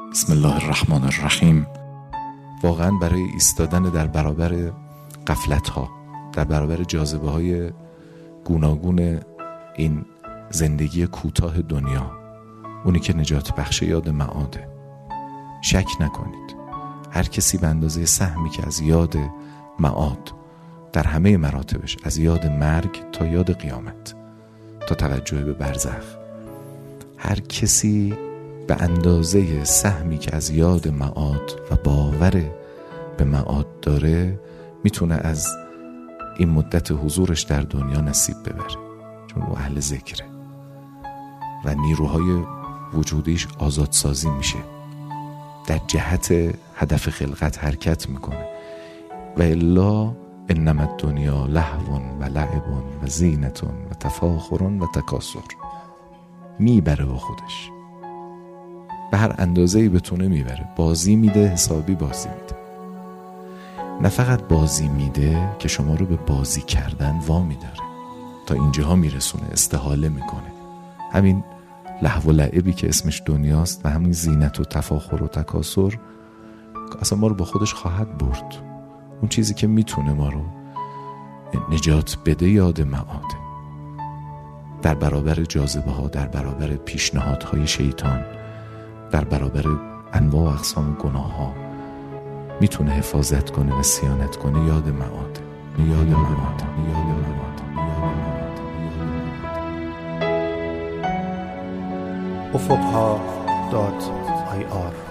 بسم الله الرحمن الرحیم. واقعا برای ایستادن در برابر غفلت‌ها، در برابر جاذبه‌های گوناگون این زندگی کوتاه دنیا، اونی که نجات بخش یاد معاده. شک نکنید، هر کسی به اندازه سهمی که از یاد معاد در همه مراتبش، از یاد مرگ تا یاد قیامت تا توجه به برزخ، هر کسی به اندازه سهمی که از یاد معاد و باور به معاد داره میتونه از این مدت حضورش در دنیا نصیب ببره، چون او اهل ذکره و نیروهای وجودیش آزادسازی میشه، در جهت هدف خلقت حرکت میکنه. و الا انما الدنیا لهو و لعب و زینت و تفاخر و تکاثر. میبره با خودش، به هر اندازه‌ای بتونه میبره. بازی میده، حسابی بازی میده. نه فقط بازی میده که شما رو به بازی کردن وامی داره، تا اینجاها میرسونه، استحاله میکنه. همین لهو و لعبی که اسمش دنیاست و همین زینت و تفاخر و تکاثر اصلا ما رو با خودش خواهد برد. اون چیزی که میتونه ما رو نجات بده یاد معاده، در برابر جاذبه ها، در برابر پیشنهادهای شیطان، در برابر انواع و اقسام گناه ها میتونه حفاظت کنه و صیانت کنه یاد معاده. یاد معاده. یاد معاده. افقها.ir